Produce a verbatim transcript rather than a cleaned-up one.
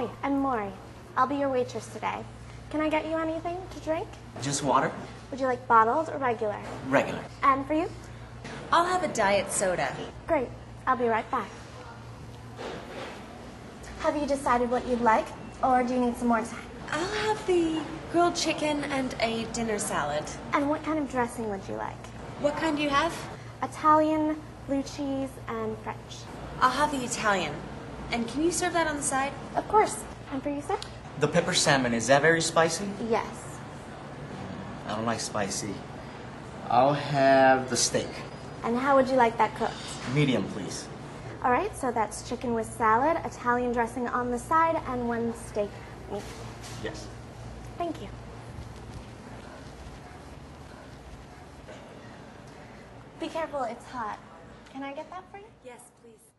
Hi, I'm Maury. I'll be your waitress today. Can I get you anything to drink? Just water? Would you like bottled or regular? Regular. And for you? I'll have a diet soda. Great. I'll be right back. Have you decided what you'd like, or do you need some more time? I'll have the grilled chicken and a dinner salad. And what kind of dressing would you like? What kind do you have? Italian, blue cheese, and French. I'll have the Italian. And can you serve that on the side? Of course. And for you, sir? The pepper salmon, is that very spicy? Yes. I don't like spicy. I'll have the steak. And how would you like that cooked? Medium, please. All right, so that's chicken with salad, Italian dressing on the side, and one steak meat. Yes. Thank you. Be careful, it's hot. Can I get that for you? Yes, please.